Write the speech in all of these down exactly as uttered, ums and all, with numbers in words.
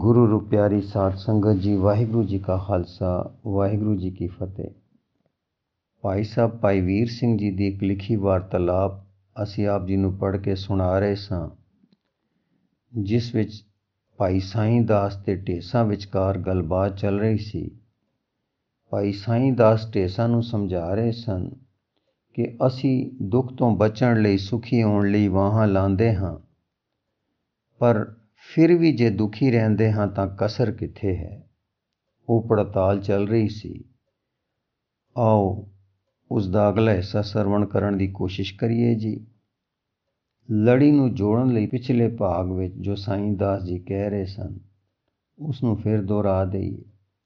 ਗੁਰੂ ਰੂ ਪਿਆਰੀ ਸਾਧ ਸੰਗਤ ਜੀ, ਵਾਹਿਗੁਰੂ ਜੀ ਕਾ ਖਾਲਸਾ, ਵਾਹਿਗੁਰੂ ਜੀ ਕੀ ਫਤਿਹ। ਭਾਈ ਸਾਹਿਬ ਭਾਈ ਵੀਰ ਸਿੰਘ ਜੀ ਦੀ ਇੱਕ ਲਿਖੀ ਵਾਰਤਾਲਾਪ ਅਸੀਂ ਆਪ ਜੀ ਨੂੰ ਪੜ੍ਹ ਕੇ ਸੁਣਾ ਰਹੇ ਸਾਂ, ਜਿਸ ਵਿੱਚ ਭਾਈ ਸਾਈਂ ਦਾਸ ਤੇ ਢੇਸਾਂ ਵਿਚਕਾਰ ਗੱਲਬਾਤ ਚੱਲ ਰਹੀ ਸੀ। ਭਾਈ ਸਾਈਂ ਦਾਸ ਢੇਸਾਂ ਨੂੰ ਸਮਝਾ ਰਹੇ ਸਨ ਕਿ ਅਸੀਂ ਦੁੱਖ ਤੋਂ ਬਚਣ ਲਈ, ਸੁਖੀ ਹੋਣ ਲਈ ਵਾਹਾਂ ਲਾਉਂਦੇ ਹਾਂ, ਪਰ ਫਿਰ ਵੀ ਜੇ ਦੁਖੀ ਰਹਿੰਦੇ ਹਾਂ ਤਾਂ ਕਸਰ ਕਿੱਥੇ ਹੈ। ਉਹ ਪੜਤਾਲ ਚੱਲ ਰਹੀ ਸੀ। ਆਓ ਉਸ ਦਾ ਅਗਲਾ ਹਿੱਸਾ ਸਰਵਣ ਕਰਨ ਦੀ ਕੋਸ਼ਿਸ਼ ਕਰੀਏ ਜੀ। ਲੜੀ ਨੂੰ ਜੋੜਨ ਲਈ ਪਿਛਲੇ ਭਾਗ ਵਿੱਚ ਜੋ ਸਾਈਂ ਦਾਸ ਜੀ ਕਹਿ ਰਹੇ ਸਨ, ਉਸ ਨੂੰ ਫਿਰ ਦੁਹਰਾ ਦੇਈਏ।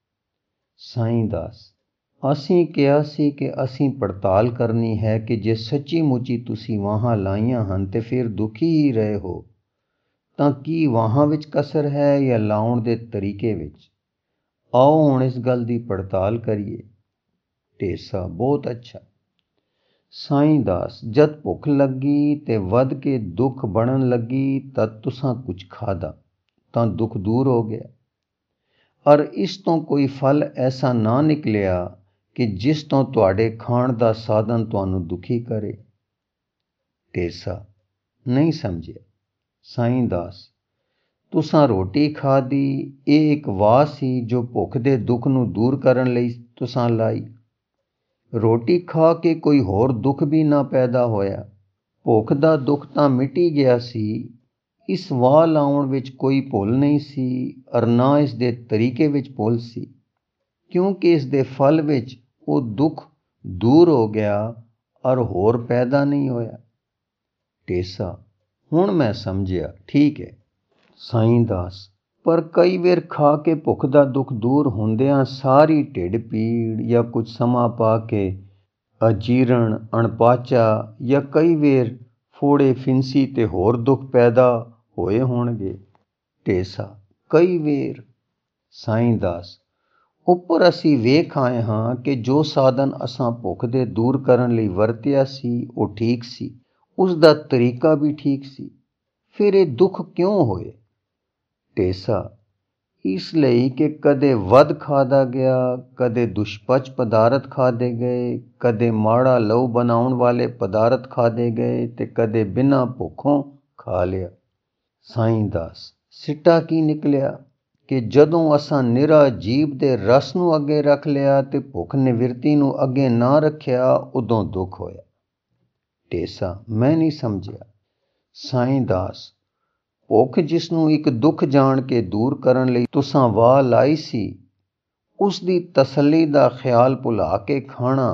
ਸਾਈਂ ਦਾਸ: ਅਸੀਂ ਕਿਹਾ ਸੀ ਕਿ ਅਸੀਂ ਪੜਤਾਲ ਕਰਨੀ ਹੈ ਕਿ ਜੇ ਸੱਚੀ ਮੁੱਚੀ ਤੁਸੀਂ ਵਾਹਾਂ ਲਾਈਆਂ ਹਨ ਤੇ ਫਿਰ ਦੁਖੀ ਹੀ ਰਹੇ ਹੋ, ਤਾਂ ਕੀ ਵਾਹਾਂ ਵਿੱਚ ਕਸਰ ਹੈ ਜਾਂ ਲਾਉਣ ਦੇ ਤਰੀਕੇ ਵਿੱਚ। ਆਓ ਹੁਣ ਇਸ ਗੱਲ ਦੀ ਪੜਤਾਲ ਕਰੀਏ। ਢੇਸਾ: ਬਹੁਤ ਅੱਛਾ। ਸਾਈਂ ਦਾਸ: ਜਦ ਭੁੱਖ ਲੱਗੀ ਤੇ ਵੱਧ ਕੇ ਦੁੱਖ ਬਣਨ ਲੱਗੀ ਤਾਂ ਤੁਸਾਂ ਕੁਝ ਖਾਧਾ ਤਾਂ ਦੁੱਖ ਦੂਰ ਹੋ ਗਿਆ, ਔਰ ਇਸ ਤੋਂ ਕੋਈ ਫਲ ਐਸਾ ਨਾ ਨਿਕਲਿਆ ਕਿ ਜਿਸ ਤੋਂ ਤੁਹਾਡੇ ਖਾਣ ਦਾ ਸਾਧਨ ਤੁਹਾਨੂੰ ਦੁਖੀ ਕਰੇ। ਢੇਸਾ: ਨਹੀਂ ਸਮਝਿਆ। ਸਾਈਂ ਦਾਸ: ਤੁਸਾਂ ਰੋਟੀ ਖਾਧੀ, ਇਹ ਇੱਕ ਵਾਹ ਸੀ ਜੋ ਭੁੱਖ ਦੇ ਦੁੱਖ ਨੂੰ ਦੂਰ ਕਰਨ ਲਈ ਤੁਸਾਂ ਲਾਈ। ਰੋਟੀ ਖਾ ਕੇ ਕੋਈ ਹੋਰ ਦੁੱਖ ਵੀ ਨਾ ਪੈਦਾ ਹੋਇਆ। ਭੁੱਖ ਦਾ ਦੁੱਖ ਤਾਂ ਮਿਟੀ ਗਿਆ ਸੀ। ਇਸ ਵਾਹ ਲਾਉਣ ਵਿੱਚ ਕੋਈ ਭੁੱਲ ਨਹੀਂ ਸੀ, ਔਰ ਨਾ ਇਸ ਦੇ ਤਰੀਕੇ ਵਿੱਚ ਭੁੱਲ ਸੀ, ਕਿਉਂਕਿ ਇਸ ਦੇ ਫਲ ਵਿੱਚ ਉਹ ਦੁੱਖ ਦੂਰ ਹੋ ਗਿਆ ਔਰ ਹੋਰ ਪੈਦਾ ਨਹੀਂ ਹੋਇਆ। ਢੇਸਾ: ਹੁਣ ਮੈਂ ਸਮਝਿਆ, ਠੀਕ ਹੈ। ਸਾਈਂ ਦਾਸ: ਪਰ ਕਈ ਵਾਰ ਖਾ ਕੇ ਭੁੱਖ ਦਾ ਦੁੱਖ ਦੂਰ ਹੁੰਦਿਆਂ ਸਾਰੀ ਢਿੱਡ ਪੀੜ, ਜਾਂ ਕੁਝ ਸਮਾਂ ਪਾ ਕੇ ਅਜੀਰਣ, ਅਣਪਾਚਾ, ਜਾਂ ਕਈ ਵਾਰ ਫੋੜੇ, ਫਿੰਸੀ ਤੇ ਹੋਰ ਦੁੱਖ ਪੈਦਾ ਹੋਏ ਹੋਣਗੇ। ਢੇਸਾ: ਕਈ ਵਾਰ। ਸਾਈਂ ਦਾਸ: ਉੱਪਰ ਅਸੀਂ ਵੇਖ ਆਏ ਹਾਂ ਕਿ ਜੋ ਸਾਧਨ ਅਸਾਂ ਭੁੱਖ ਦੇ ਦੂਰ ਕਰਨ ਲਈ ਵਰਤਿਆ ਸੀ ਉਹ ਠੀਕ ਸੀ, ਉਸ ਦਾ ਤਰੀਕਾ ਵੀ ਠੀਕ ਸੀ, ਫਿਰ ਇਹ ਦੁੱਖ ਕਿਉਂ ਹੋਏ। ਢੇਸਾ: ਇਸ ਲਈ ਕਿ ਕਦੇ ਵੱਧ ਖਾਧਾ ਗਿਆ, ਕਦੇ ਦੁਸ਼ਪਚ ਪਦਾਰਥ ਖਾਧੇ ਗਏ, ਕਦੇ ਮਾੜਾ ਲਹੂ ਬਣਾਉਣ ਵਾਲੇ ਪਦਾਰਥ ਖਾਧੇ ਗਏ ਤੇ ਕਦੇ ਬਿਨਾਂ ਭੁੱਖੋਂ ਖਾ ਲਿਆ। ਸਾਈਂ ਦਾਸ: ਸਿੱਟਾ ਕੀ ਨਿਕਲਿਆ ਕਿ ਜਦੋਂ ਅਸਾਂ ਨਿਰਾ ਜੀਭ ਦੇ ਰਸ ਨੂੰ ਅੱਗੇ ਰੱਖ ਲਿਆ ਤੇ ਭੁੱਖ ਨਿਵਰਤੀ ਨੂੰ ਅੱਗੇ ਨਾ ਰੱਖਿਆ, ਉਦੋਂ ਦੁੱਖ ਹੋਇਆ। ਢੇਸਾ: ਮੈਂ ਨਹੀਂ ਸਮਝਿਆ। ਸਾਈਂ ਦਾਸ: ਭੁੱਖ ਜਿਸ ਨੂੰ ਇੱਕ ਦੁੱਖ ਜਾਣ ਕੇ ਦੂਰ ਕਰਨ ਲਈ ਤੁਸਾਂ ਵਾਹ ਲਾਈ ਸੀ, ਉਸ ਦੀ ਤਸੱਲੀ ਦਾ ਖਿਆਲ ਭੁਲਾ ਕੇ ਖਾਣਾ,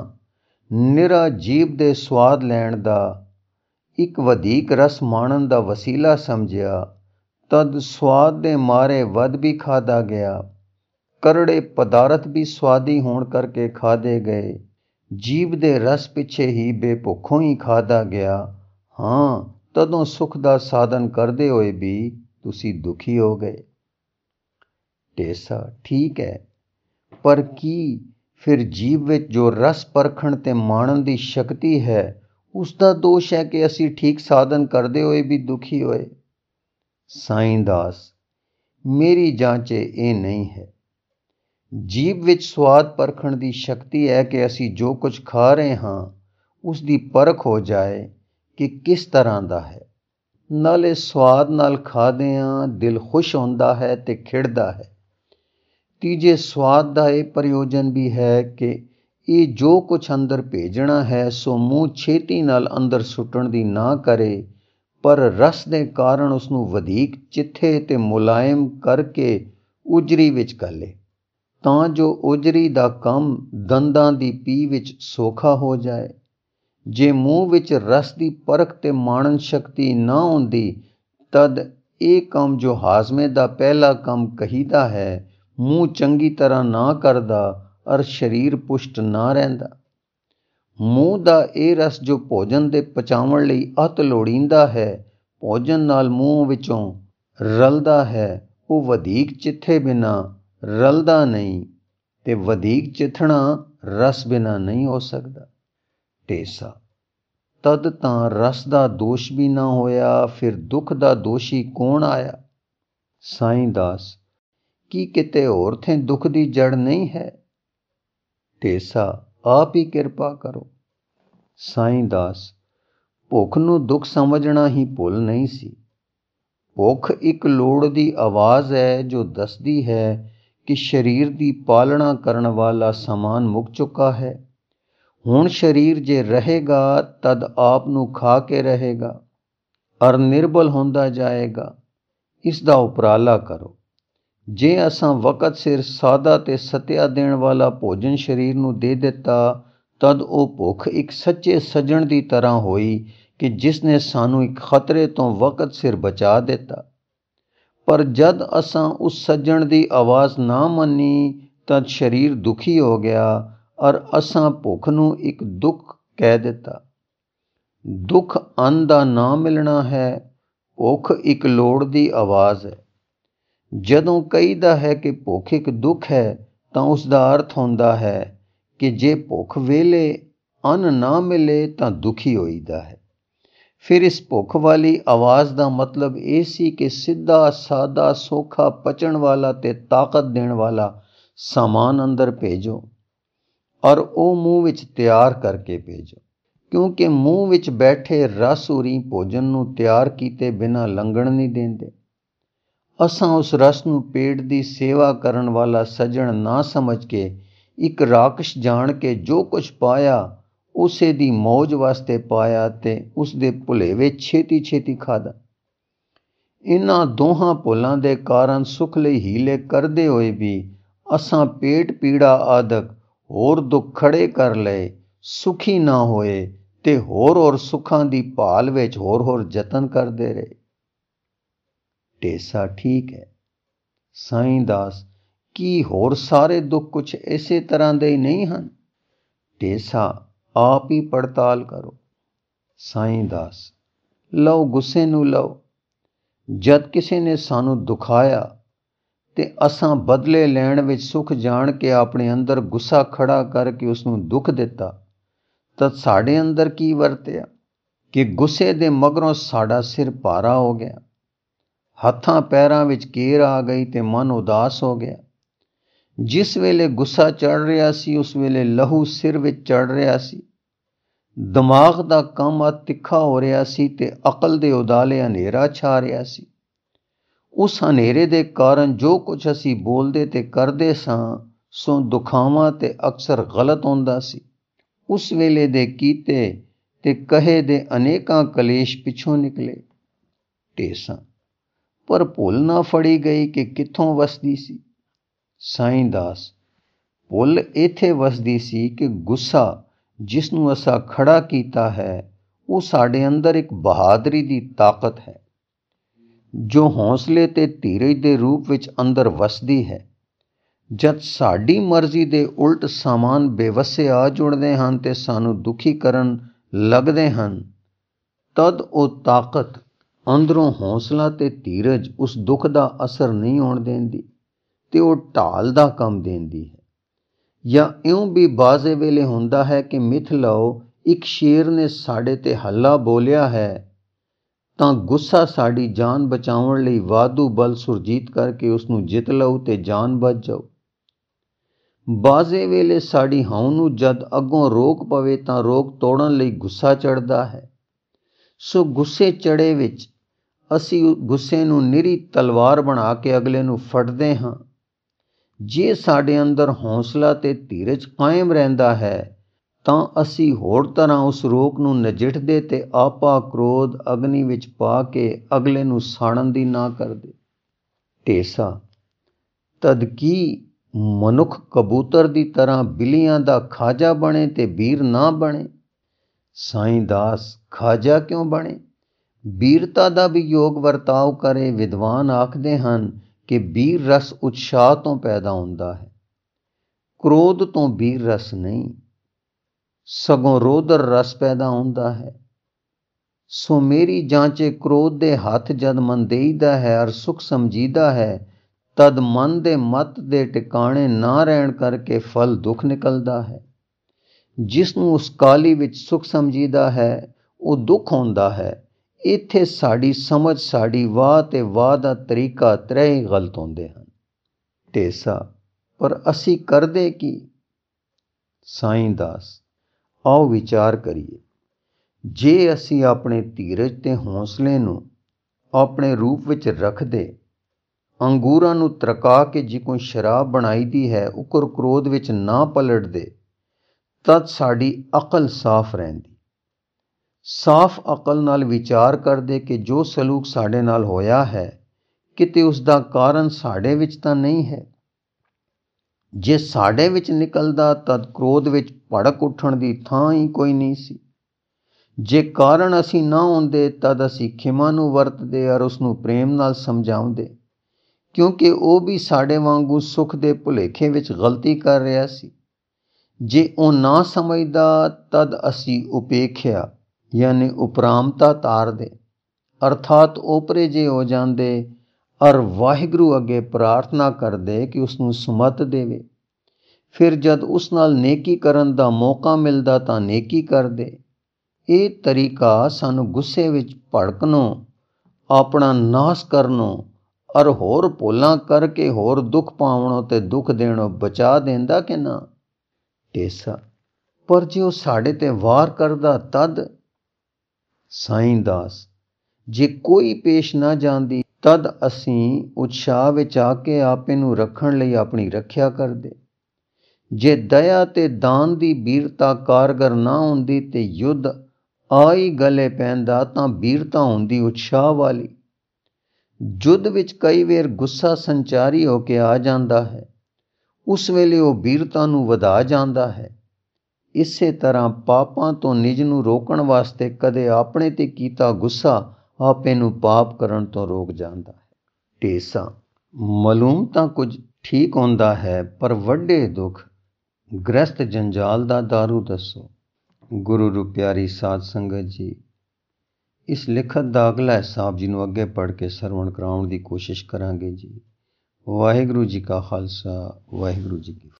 ਨਿਰਾ ਜੀਭ ਦੇ ਸਵਾਦ ਲੈਣ ਦਾ, ਇੱਕ ਵਧੀਕ ਰਸ ਮਾਣਨ ਦਾ ਵਸੀਲਾ ਸਮਝਿਆ, ਤਦ ਸਵਾਦ ਦੇ ਮਾਰੇ ਵੱਧ ਵੀ ਖਾਧਾ ਗਿਆ। ਕਰੜੇ ਪਦਾਰਥ ਵੀ ਸਵਾਦੀ ਹੋਣ ਕਰਕੇ ਖਾਧੇ ਗਏ। ਜੀਭ ਦੇ ਰਸ ਪਿੱਛੇ ਹੀ ਬੇਭੁੱਖੋਂ ਹੀ ਖਾਧਾ ਗਿਆ। ਹਾਂ, ਤਦੋਂ ਸੁੱਖ ਦਾ ਸਾਧਨ ਕਰਦੇ ਹੋਏ ਵੀ ਤੁਸੀਂ ਦੁਖੀ ਹੋ ਗਏ। ਢੇਸਾ: ਠੀਕ ਹੈ, ਪਰ ਕੀ ਫਿਰ ਜੀਭ ਵਿੱਚ ਜੋ ਰਸ ਪਰਖਣ ਤੇ ਮਾਣਨ ਦੀ ਸ਼ਕਤੀ ਹੈ, ਉਸ ਦਾ ਦੋਸ਼ ਹੈ ਕਿ ਅਸੀਂ ਠੀਕ ਸਾਧਨ ਕਰਦੇ ਹੋਏ ਵੀ ਦੁਖੀ ਹੋਏ। ਸਾਈਂ ਦਾਸ: ਮੇਰੀ ਜਾਂਚ ਇਹ ਨਹੀਂ ਹੈ। ਜੀਭ ਵਿੱਚ ਸਵਾਦ ਪਰਖਣ ਦੀ ਸ਼ਕਤੀ ਹੈ ਕਿ ਅਸੀਂ ਜੋ ਕੁਝ ਖਾ ਰਹੇ ਹਾਂ ਉਸ ਦੀ ਪਰਖ ਹੋ ਜਾਏ ਕਿ ਕਿਸ ਤਰ੍ਹਾਂ ਦਾ ਹੈ। ਨਾਲੇ ਸਵਾਦ ਨਾਲ ਖਾਦਿਆਂ ਦਿਲ ਖੁਸ਼ ਹੁੰਦਾ ਹੈ ਤੇ ਖਿੜਦਾ ਹੈ। ਤੀਜੇ ਸਵਾਦ ਦਾ ਇਹ ਪ੍ਰਯੋਜਨ ਵੀ ਹੈ ਕਿ ਇਹ ਜੋ ਕੁਝ ਅੰਦਰ ਭੇਜਣਾ ਹੈ ਸੋ ਮੂੰਹ ਛੇਤੀ ਨਾਲ ਅੰਦਰ ਸੁੱਟਣ ਦੀ ਨਾ ਕਰੇ, ਪਰ ਰਸ ਦੇ ਕਾਰਨ ਉਸਨੂੰ ਵਧੀਕ ਚਿੱਥੇ ਤੇ ਮੁਲਾਇਮ ਕਰਕੇ ਉਜਰੀ ਵਿੱਚ ਘੱਲੇ, ਤਾਂ ਜੋ ਉਜਰੀ ਦਾ ਕੰਮ ਦੰਦਾਂ ਦੀ ਪੀ ਵਿੱਚ ਸੌਖਾ ਹੋ ਜਾਏ। ਜੇ ਮੂੰਹ ਵਿੱਚ ਰਸ ਦੀ ਪਰਖ ਤੇ ਮਾਣਨ ਸ਼ਕਤੀ ਨਾ ਹੁੰਦੀ, ਤਦ ਇਹ ਕੰਮ ਜੋ ਹਾਜ਼ਮੇ ਦਾ ਪਹਿਲਾ ਕੰਮ ਕਹੀਦਾ ਹੈ, ਮੂੰਹ ਚੰਗੀ ਤਰ੍ਹਾਂ ਨਾ ਕਰਦਾ ਔਰ ਸਰੀਰ ਪੁਸ਼ਟ ਨਾ ਰਹਿੰਦਾ। ਮੂੰਹ ਦਾ ਇਹ ਰਸ ਜੋ ਭੋਜਨ ਦੇ ਪਚਾਉਣ ਲਈ ਅਤ ਲੋੜੀਂਦਾ ਹੈ, ਭੋਜਨ ਨਾਲ ਮੂੰਹ ਵਿੱਚੋਂ ਰਲਦਾ ਹੈ, ਉਹ ਵਧੀਕ ਚਿੱਥੇ ਬਿਨਾਂ ਰਲਦਾ ਨਹੀਂ, ਤੇ ਵਧੀਕ ਚਿੱਥਣਾ ਰਸ ਬਿਨਾਂ ਨਹੀਂ ਹੋ ਸਕਦਾ। ਢੇਸਾ: ਤਦ ਤਾਂ ਰਸ ਦਾ ਦੋਸ਼ ਵੀ ਨਾ ਹੋਇਆ, ਫਿਰ ਦੁੱਖ ਦਾ ਦੋਸ਼ੀ ਕੌਣ ਆਇਆ। ਸਾਈਂ ਦਾਸ: ਕੀ ਕਿਤੇ ਹੋਰ ਥें ਦੁੱਖ ਦੀ ਜੜ ਨਹੀਂ ਹੈ? ਢੇਸਾ, ਆਪ ਹੀ ਕਿਰਪਾ ਕਰੋ। ਸਾਈਂ ਦਾਸ, ਭੁੱਖ ਨੂੰ ਦੁੱਖ ਸਮਝਣਾ ਹੀ ਭੁੱਲ ਨਹੀਂ ਸੀ। ਭੁੱਖ ਇੱਕ ਲੋੜ ਦੀ ਆਵਾਜ਼ ਹੈ ਜੋ ਦੱਸਦੀ ਹੈ ਕਿ ਸਰੀਰ ਦੀ ਪਾਲਣਾ ਕਰਨ ਵਾਲਾ ਸਮਾਨ ਮੁੱਕ ਚੁੱਕਾ ਹੈ। ਹੁਣ ਸਰੀਰ ਜੇ ਰਹੇਗਾ ਤਦ ਆਪ ਨੂੰ ਖਾ ਕੇ ਰਹੇਗਾ ਅਰ ਨਿਰਬਲ ਹੁੰਦਾ ਜਾਏਗਾ। ਇਸ ਦਾ ਉਪਰਾਲਾ ਕਰੋ। ਜੇ ਅਸਾਂ ਵਕਤ ਸਿਰ ਸਾਦਾ ਤੇ ਸਤਿਆ ਦੇਣ ਵਾਲਾ ਭੋਜਨ ਸਰੀਰ ਨੂੰ ਦੇ ਦਿੱਤਾ ਤਦ ਉਹ ਭੁੱਖ ਇੱਕ ਸੱਚੇ ਸੱਜਣ ਦੀ ਤਰ੍ਹਾਂ ਹੋਈ ਕਿ ਜਿਸ ਨੇ ਸਾਨੂੰ ਇੱਕ ਖਤਰੇ ਤੋਂ ਵਕਤ ਸਿਰ ਬਚਾ ਦਿੱਤਾ। ਪਰ ਜਦ ਅਸਾਂ ਉਸ ਸੱਜਣ ਦੀ ਆਵਾਜ਼ ਨਾ ਮੰਨੀ ਤਦ ਸਰੀਰ ਦੁਖੀ ਹੋ ਗਿਆ ਔਰ ਅਸਾਂ ਭੁੱਖ ਨੂੰ ਇੱਕ ਦੁੱਖ ਕਹਿ ਦਿੱਤਾ। ਦੁੱਖ ਅੰਨ ਦਾ ਨਾ ਮਿਲਣਾ ਹੈ। ਭੁੱਖ ਇੱਕ ਲੋੜ ਦੀ ਆਵਾਜ਼ ਹੈ। ਜਦੋਂ ਕਹੀਦਾ ਹੈ ਕਿ ਭੁੱਖ ਇੱਕ ਦੁੱਖ ਹੈ ਤਾਂ ਉਸ ਦਾ ਅਰਥ ਹੁੰਦਾ ਹੈ ਕਿ ਜੇ ਭੁੱਖ ਵੇਲੇ ਅੰਨ ਨਾ ਮਿਲੇ ਤਾਂ ਦੁਖੀ ਹੋਈਦਾ ਹੈ। ਫਿਰ ਇਸ ਭੁੱਖ ਵਾਲੀ ਆਵਾਜ਼ ਦਾ ਮਤਲਬ ਇਹ ਸੀ ਕਿ ਸਿੱਧਾ ਸਾਦਾ ਸੌਖਾ ਪਚਣ ਵਾਲਾ ਤੇ ਤਾਕਤ ਦੇਣ ਵਾਲਾ ਸਾਮਾਨ ਅੰਦਰ ਭੇਜੋ ਔਰ ਉਹ ਮੂੰਹ ਵਿੱਚ ਤਿਆਰ ਕਰਕੇ ਭੇਜੋ, ਕਿਉਂਕਿ ਮੂੰਹ ਵਿੱਚ ਬੈਠੇ ਰਸੂਰੀ ਭੋਜਨ ਨੂੰ ਤਿਆਰ ਕੀਤੇ ਬਿਨਾਂ ਲੰਘਣ ਨਹੀਂ ਦਿੰਦੇ। ਅਸਾਂ ਉਸ ਰਸ ਨੂੰ ਪੇਟ ਦੀ ਸੇਵਾ ਕਰਨ ਵਾਲਾ ਸੱਜਣ ਨਾ ਸਮਝ ਕੇ ਇੱਕ ਰਾਕਸ਼ ਜਾਣ ਕੇ ਜੋ ਕੁਝ ਪਾਇਆ ਉਸੇ ਦੀ ਮੌਜ ਵਾਸਤੇ ਪਾਇਆ ਤੇ ਉਸ ਦੇ ਭੁਲੇਵੇ ਛੇਤੀ ਛੇਤੀ ਖਾਧਾ। ਇਹਨਾਂ ਦੋਹਾਂ ਭੁੱਲਾਂ ਦੇ ਕਾਰਨ ਸੁੱਖ ਲਈ ਹੀਲੇ ਕਰਦੇ ਹੋਏ ਵੀ ਅਸਾਂ ਪੇਟ ਪੀੜਾ ਆਦਿਕ ਹੋਰ ਦੁੱਖ ਖੜੇ ਕਰ ਲਏ, ਸੁਖੀ ਨਾ ਹੋਏ ਤੇ ਹੋਰ ਹੋਰ ਸੁੱਖਾਂ ਦੀ ਭਾਲ ਵਿੱਚ ਹੋਰ ਹੋਰ ਯਤਨ ਕਰਦੇ ਰਹੇ। ਢੇਸਾ, ਠੀਕ ਹੈ। ਸਾਈਂ ਦਾਸ, ਕੀ ਹੋਰ ਸਾਰੇ ਦੁੱਖ ਕੁਛ ਇਸੇ ਤਰ੍ਹਾਂ ਦੇ ਹੀ ਨਹੀਂ ਹਨ? ਢੇਸਾ, ਆਪ ਹੀ ਪੜਤਾਲ ਕਰੋ। ਸਾਈਂ ਦਾਸ, ਲਓ ਗੁੱਸੇ ਨੂੰ ਲਓ। ਜਦ ਕਿਸੇ ਨੇ ਸਾਨੂੰ ਦੁਖਾਇਆ ਤੇ ਅਸਾਂ ਬਦਲੇ ਲੈਣ ਵਿੱਚ ਸੁੱਖ ਜਾਣ ਕੇ ਆਪਣੇ ਅੰਦਰ ਗੁੱਸਾ ਖੜਾ ਕਰਕੇ ਉਸਨੂੰ ਦੁੱਖ ਦਿੱਤਾ ਤਦ ਸਾਡੇ ਅੰਦਰ ਕੀ ਵਰਤਿਆ ਕਿ ਗੁੱਸੇ ਦੇ ਮਗਰੋਂ ਸਾਡਾ ਸਿਰ ਭਾਰਾ ਹੋ ਗਿਆ, ਹੱਥਾਂ ਪੈਰਾਂ ਵਿੱਚ ਕੀਰ ਆ ਗਈ ਤੇ ਮਨ ਉਦਾਸ ਹੋ ਗਿਆ। ਜਿਸ ਵੇਲੇ ਗੁੱਸਾ ਚੜ੍ਹ ਰਿਹਾ ਸੀ ਉਸ ਵੇਲੇ ਲਹੂ ਸਿਰ ਵਿੱਚ ਚੜ੍ਹ ਰਿਹਾ ਸੀ, ਦਿਮਾਗ ਦਾ ਕੰਮ ਆ ਤਿੱਖਾ ਹੋ ਰਿਹਾ ਸੀ ਤੇ ਅਕਲ ਦੇ ਉਦਾਲੇ ਹਨੇਰਾ ਛਾ ਰਿਹਾ ਸੀ। ਉਸ ਹਨੇਰੇ ਦੇ ਕਾਰਨ ਜੋ ਕੁਝ ਅਸੀਂ ਬੋਲਦੇ ਤੇ ਕਰਦੇ ਸਾਂ ਸੋ ਦੁਖਾਵਾਂ ਤੇ ਅਕਸਰ ਗਲਤ ਹੁੰਦਾ ਸੀ। ਉਸ ਵੇਲੇ ਦੇ ਕੀਤੇ ਤੇ ਕਹੇ ਦੇ ਅਨੇਕਾਂ ਕਲੇਸ਼ ਪਿੱਛੋਂ ਨਿਕਲੇ। ਢੇਸਾ, ਪਰ ਭੁੱਲ ਨਾ ਫੜੀ ਗਈ ਕਿ ਕਿੱਥੋਂ ਵਸਦੀ ਸੀ? ਸਾਈਂ ਦਾਸ, ਭੁੱਲ ਇੱਥੇ ਵਸਦੀ ਸੀ ਕਿ ਗੁੱਸਾ ਜਿਸ ਨੂੰ ਅਸਾਂ ਖੜਾ ਕੀਤਾ ਹੈ ਉਹ ਸਾਡੇ ਅੰਦਰ ਇੱਕ ਬਹਾਦਰੀ ਦੀ ਤਾਕਤ ਹੈ ਜੋ ਹੌਸਲੇ ਤੇ ਧੀਰਜ ਦੇ ਰੂਪ ਵਿੱਚ ਅੰਦਰ ਵਸਦੀ ਹੈ। ਜਦ ਸਾਡੀ ਮਰਜ਼ੀ ਦੇ ਉਲਟ ਸਾਮਾਨ ਬੇਵੱਸੇ ਆ ਜੁੜਦੇ ਹਨ ਤੇ ਸਾਨੂੰ ਦੁਖੀ ਕਰਨ ਲੱਗਦੇ ਹਨ ਤਦ ਉਹ ਤਾਕਤ ਅੰਦਰੋਂ ਹੌਸਲਾ ਤੇ ਧੀਰਜ ਉਸ ਦੁੱਖ ਦਾ ਅਸਰ ਨਹੀਂ ਹੋਣ ਦਿੰਦੀ ਤੇ ਉਹ ਢਾਲ ਦਾ ਕੰਮ ਦਿੰਦੀ ਹੈ। ਜਾਂ ਇਉਂ ਵੀ ਬਾਜ਼ੇ ਵੇਲੇ ਹੁੰਦਾ ਹੈ ਕਿ ਮਿਥ ਲਓ ਇੱਕ ਸ਼ੇਰ ਨੇ ਸਾਡੇ ਤੇ ਹੱਲਾ ਬੋਲਿਆ ਹੈ ਤਾਂ ਗੁੱਸਾ ਸਾਡੀ ਜਾਨ ਬਚਾਉਣ ਲਈ ਵਾਧੂ ਬਲ ਸੁਰਜੀਤ ਕਰਕੇ ਉਸ ਨੂੰ ਜਿੱਤ ਲਓ ਤੇ ਜਾਨ ਬਚ ਜਾਓ। ਬਾਜ਼ੇ ਵੇਲੇ ਸਾਡੀ ਹਉ ਨੂੰ ਜਦ ਅੱਗੋਂ ਰੋਕ ਪਵੇ ਤਾਂ ਰੋਕ ਤੋੜਨ ਲਈ ਗੁੱਸਾ ਚੜ੍ਹਦਾ ਹੈ। ਸੋ ਗੁੱਸੇ ਚੜੇ ਵਿੱਚ ਅਸੀਂ ਗੁੱਸੇ ਨੂੰ ਨਿਰੀ ਤਲਵਾਰ ਬਣਾ ਕੇ ਅਗਲੇ ਨੂੰ ਫੜਦੇ ਹਾਂ। ਜੇ ਸਾਡੇ ਅੰਦਰ ਹੌਸਲਾ ਤੇ ਧੀਰਜ ਕਾਇਮ ਰਹਿੰਦਾ ਹੈ ਤਾਂ ਅਸੀਂ ਹੋਰ ਤਰ੍ਹਾਂ ਉਸ ਰੋਕ ਨੂੰ ਨਜਿੱਠਦੇ ਤੇ ਆਪਾ ਕ੍ਰੋਧ ਅਗਨੀ ਵਿੱਚ ਪਾ ਕੇ ਅਗਲੇ ਨੂੰ ਸਾੜਨ ਦੀ ਨਾ ਕਰਦੇ। ਢੇਸਾ, ਤਦ ਕੀ ਮਨੁੱਖ ਕਬੂਤਰ ਦੀ ਤਰ੍ਹਾਂ ਬਿੱਲੀਆਂ ਦਾ ਖਾਜਾ ਬਣੇ ਤੇ ਬੀਰ ਨਾ ਬਣੇ? ਸਾਈਂ ਦਾਸ, ਖਾਜਾ ਕਿਉਂ ਬਣੇ? ਬੀਰਤਾ ਦਾ ਵੀ ਯੋਗ ਵਰਤਾਓ ਕਰੇ। ਵਿਦਵਾਨ ਆਖਦੇ ਹਨ ਕਿ ਬੀਰ ਰਸ ਉਤਸ਼ਾਹ ਤੋਂ ਪੈਦਾ ਹੁੰਦਾ ਹੈ, ਕ੍ਰੋਧ ਤੋਂ ਬੀਰ ਰਸ ਨਹੀਂ, ਸਗੋਂ ਰੋਦਰ ਰਸ ਪੈਦਾ ਹੁੰਦਾ ਹੈ। ਸੋ ਮੇਰੀ ਜਾਂਚੇ ਕ੍ਰੋਧ ਦੇ ਹੱਥ ਜਦ ਮਨ ਦੇਈਦਾ ਹੈ ਔਰ ਸੁਖ ਸਮਝੀਦਾ ਹੈ ਤਦ ਮਨ ਦੇ ਮਤ ਦੇ ਟਿਕਾਣੇ ਨਾ ਰਹਿਣ ਕਰਕੇ ਫਲ ਦੁੱਖ ਨਿਕਲਦਾ ਹੈ। ਜਿਸ ਨੂੰ ਉਸ ਕਾਲੀ ਵਿੱਚ ਸੁਖ ਸਮਝੀਦਾ ਹੈ ਉਹ ਦੁੱਖ ਹੁੰਦਾ ਹੈ। ਇੱਥੇ ਸਾਡੀ ਸਮਝ, ਸਾਡੀ ਵਾਹ ਤੇ ਵਾਹ ਦਾ ਤਰੀਕਾ ਤਰੇ ਹੀ ਗਲਤ ਹੁੰਦੇ ਹਨ। ਢੇਸਾ ਪਰ ਅਸੀਂ ਕਰਦੇ ਕੀ? ਸਾਈਂ ਦਾਸ ਆਓ ਵਿਚਾਰ ਕਰੀਏ। ਜੇ ਅਸੀਂ ਆਪਣੇ ਧੀਰਜ ਤੇ ਹੌਸਲੇ ਨੂੰ ਆਪਣੇ ਰੂਪ ਵਿੱਚ ਰੱਖਦੇ, ਅੰਗੂਰਾਂ ਨੂੰ ਤਰਕਾ ਕੇ ਜਿਕੋਂ ਸ਼ਰਾਬ ਬਣਾਈ ਦੀ ਹੈ ਉਕਰ ਕ੍ਰੋਧ ਵਿੱਚ ਨਾ ਪਲਟਦੇ, ਤਦ ਸਾਡੀ ਅਕਲ ਸਾਫ਼ ਰਹਿੰਦੀ। ਸਾਫ਼ ਅਕਲ ਨਾਲ ਵਿਚਾਰ ਕਰਦੇ ਕਿ ਜੋ ਸਲੂਕ ਸਾਡੇ ਨਾਲ ਹੋਇਆ ਹੈ ਕਿਤੇ ਉਸ ਦਾ ਕਾਰਨ ਸਾਡੇ ਵਿੱਚ ਤਾਂ ਨਹੀਂ ਹੈ। ਜੇ ਸਾਡੇ ਵਿੱਚ ਨਿਕਲਦਾ ਤਦ ਕ੍ਰੋਧ ਵਿੱਚ ਭੜਕ ਉੱਠਣ ਦੀ ਥਾਂ ਹੀ ਕੋਈ ਨਹੀਂ ਸੀ। ਜੇ ਕਾਰਨ ਅਸੀਂ ਨਾ ਹੁੰਦੇ ਤਦ ਅਸੀਂ ਖਿਮਾ ਨੂੰ ਵਰਤਦੇ ਔਰ ਉਸਨੂੰ ਪ੍ਰੇਮ ਨਾਲ ਸਮਝਾਉਂਦੇ, ਕਿਉਂਕਿ ਉਹ ਵੀ ਸਾਡੇ ਵਾਂਗੂ ਸੁੱਖ ਦੇ ਭੁਲੇਖੇ ਵਿੱਚ ਗਲਤੀ ਕਰ ਰਿਹਾ ਸੀ। ਜੇ ਉਹ ਨਾ ਸਮਝਦਾ ਤਦ ਅਸੀਂ ਉਪੇਖਿਆ ਯਾਨੀ ਉਪਰਾਮਤਾ ਤਾਰਦੇ, ਅਰਥਾਤ ਓਪਰੇ ਜੇ ਹੋ ਜਾਂਦੇ ਔਰ ਵਾਹਿਗੁਰੂ ਅੱਗੇ ਪ੍ਰਾਰਥਨਾ ਕਰਦੇ ਕਿ ਉਸਨੂੰ ਸੁਮਤ ਦੇਵੇ। ਫਿਰ ਜਦ ਉਸ ਨਾਲ ਨੇਕੀ ਕਰਨ ਦਾ ਮੌਕਾ ਮਿਲਦਾ ਤਾਂ ਨੇਕੀ ਕਰਦੇ। ਇਹ ਤਰੀਕਾ ਸਾਨੂੰ ਗੁੱਸੇ ਵਿੱਚ ਭੜਕਣੋਂ, ਆਪਣਾ ਨਾਸ ਕਰਨੋਂ ਔਰ ਹੋਰ ਭੁੱਲਾਂ ਕਰਕੇ ਹੋਰ ਦੁੱਖ ਪਾਵਣੋਂ ਤੇ ਦੁੱਖ ਦੇਣੋਂ ਬਚਾ ਦਿੰਦਾ ਕਿ ਨਾ? ਢੇਸਾ ਪਰ ਜੇ ਉਹ ਸਾਡੇ ਤੇ ਵਾਰ ਕਰਦਾ ਤਦ? ਸਾਈਂ ਦਾਸ ਜੇ ਕੋਈ ਪੇਸ਼ ਨਾ ਜਾਂਦੀ ਤਦ ਅਸੀਂ ਉਤਸ਼ਾਹ ਵਿੱਚ ਆ ਕੇ ਆਪੇ ਨੂੰ ਰੱਖਣ ਲਈ ਆਪਣੀ ਰੱਖਿਆ ਕਰਦੇ। ਜੇ ਦਇਆ ਤੇ ਦਾਨ ਦੀ ਬੀਰਤਾ ਕਾਰਗਰ ਨਾ ਹੁੰਦੀ ਤੇ ਯੁੱਧ ਆ ਹੀ ਗਲੇ ਪੈਂਦਾ ਤਾਂ ਬੀਰਤਾ ਹੁੰਦੀ ਉਤਸ਼ਾਹ ਵਾਲੀ। ਯੁੱਧ ਵਿੱਚ ਕਈ ਵਾਰ ਗੁੱਸਾ ਸੰਚਾਰੀ ਹੋ ਕੇ ਆ ਜਾਂਦਾ ਹੈ, ਉਸ ਵੇਲੇ ਉਹ ਬੀਰਤਾ ਨੂੰ ਵਧਾ ਜਾਂਦਾ ਹੈ। ਇਸੇ ਤਰ੍ਹਾਂ ਪਾਪਾਂ ਤੋਂ ਨਿਜ ਨੂੰ ਰੋਕਣ ਵਾਸਤੇ ਕਦੇ ਆਪਣੇ ਤੇ ਕੀਤਾ ਗੁੱਸਾ ਆਪੇ ਨੂੰ ਪਾਪ ਕਰਨ ਤੋਂ ਰੋਕ ਜਾਂਦਾ ਹੈ। ਢੇਸਾ ਮਾਲੂਮ ਤਾਂ ਕੁਝ ਠੀਕ ਹੁੰਦਾ ਹੈ, ਪਰ ਵੱਡੇ ਦੁੱਖ ਗ੍ਰਸਤ ਜੰਜਾਲ ਦਾ ਦਾਰੂ ਦੱਸੋ। ਗੁਰੂ ਰੂ ਪਿਆਰੀ ਸਾਧ ਸੰਗਤ ਜੀ, ਇਸ ਲਿਖਤ ਦਾ ਅਗਲਾ ਹਿੱਸਾ ਆਪ ਜੀ ਨੂੰ ਅੱਗੇ ਪੜ੍ਹ ਕੇ ਸਰਵਣ ਕਰਾਉਣ ਦੀ ਕੋਸ਼ਿਸ਼ ਕਰਾਂਗੇ ਜੀ। ਵਾਹਿਗੁਰੂ ਜੀ ਕਾ ਖਾਲਸਾ, ਵਾਹਿਗੁਰੂ ਜੀ ਕੀ